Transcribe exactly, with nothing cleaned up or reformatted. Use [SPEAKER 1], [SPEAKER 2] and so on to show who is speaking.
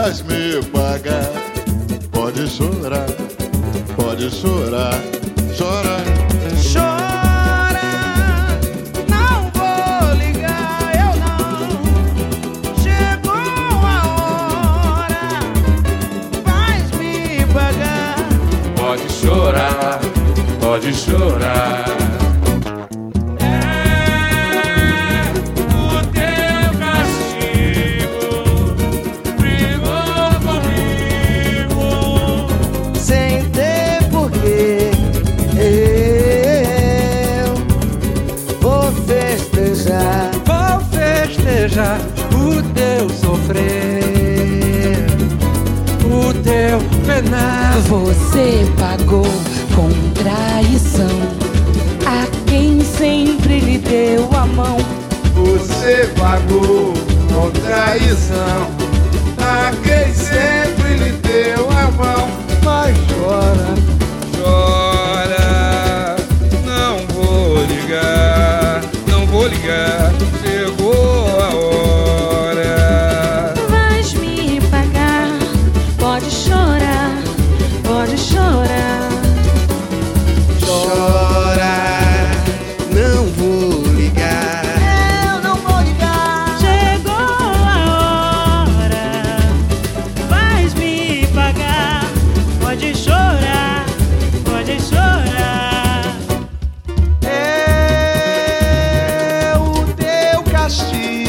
[SPEAKER 1] vais me pagar. Pode chorar, pode chorar, chora.
[SPEAKER 2] Chora, não vou ligar, eu não. Chegou a hora, vais me pagar.
[SPEAKER 3] Pode chorar, pode chorar.
[SPEAKER 2] Vou festejar o teu sofrer, o teu penar.
[SPEAKER 4] Você pagou com traição a quem sempre lhe deu a mão.
[SPEAKER 5] Você pagou com traição a quem sempre lhe deu a mão.
[SPEAKER 2] Mas chora,
[SPEAKER 5] chora, não vou ligar, não vou ligar, chegou a hora.
[SPEAKER 4] Vais me pagar, pode chorar, pode chorar.
[SPEAKER 2] chora, não vou ligar.
[SPEAKER 4] Eu não vou ligar. Chegou a hora, vais me pagar. Pode chorar, pode chorar.
[SPEAKER 2] É o teu castigo.